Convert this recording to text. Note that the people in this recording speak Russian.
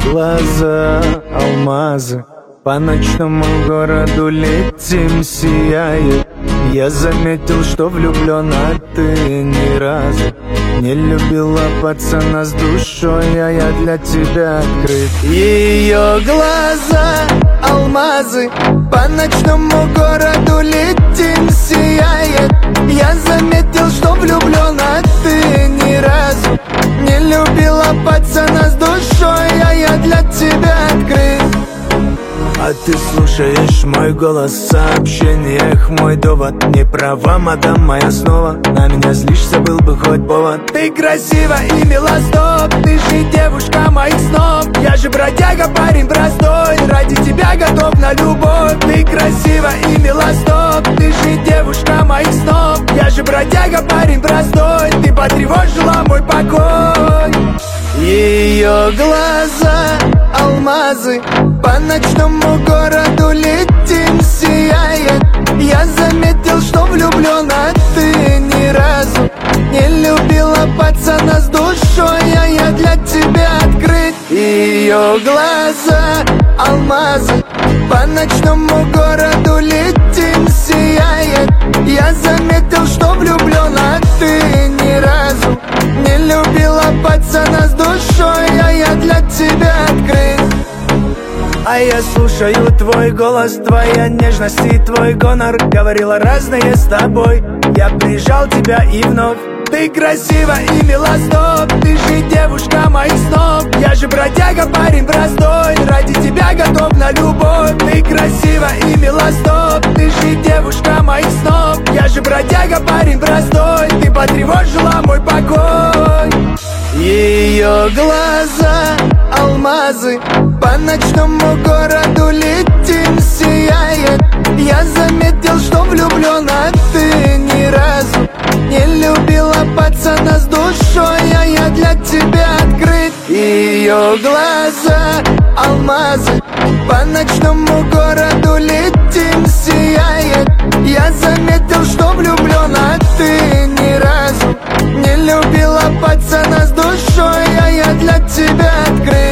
глаза алмазы, по ночному городу летим, сияет. Я заметил, что влюблен, а ты ни разу не любила пацана с душой, а я для тебя открыт. Ее глаза алмазы, по ночному городу летим, сияет. Я заметил, что влюблен, а ты ни разу не любила пацана с душой, а я для тебя открыт. А ты слушаешь мой голос в сообщениях, мой довод. Не права, мадам моя снова, на меня злишься, был бы хоть повод. Ты красива и мила, стоп, ты же девушка моих снов. Я же бродяга, парень простой, ради тебя готов на любовь. Ты красива и мила, стоп, ты же девушка моих снов. Я же бродяга, парень простой, ты потревожила мой покой. Ее глаза алмазы, по ночному городу летим, сияет. Я заметил, что влюблен, а ты ни разу не любила пацана с душой, а я для тебя открыт. Ее глаза алмазы, по ночному городу летим, сияет. Я заметил, что влюблен, а ты ни разу не любила пацана с душой, а я для тебя открыт. А я слушаю твой голос, твоя нежность и твой гонор. Говорила разные с тобой, я прижал тебя и вновь. Ты красива и мила, стоп, ты же девушка моих снов. Я же бродяга, парень простой, ради тебя готов на любовь. Ты красива и мила, стоп, ты же девушка моих снов. Я же бродяга, парень простой, ты потревожила мой покой. Ее глаза алмазы, по ночному городу летим, сияет. Я заметил, что влюблен, а ты ни разу не любила пацана с душой, а я для тебя открыт. Ее глаза алмазы, по ночному городу летим, сияет. Я заметил, что влюблен, а ты ни разу не любила пацана с душой, а я для тебя открыт.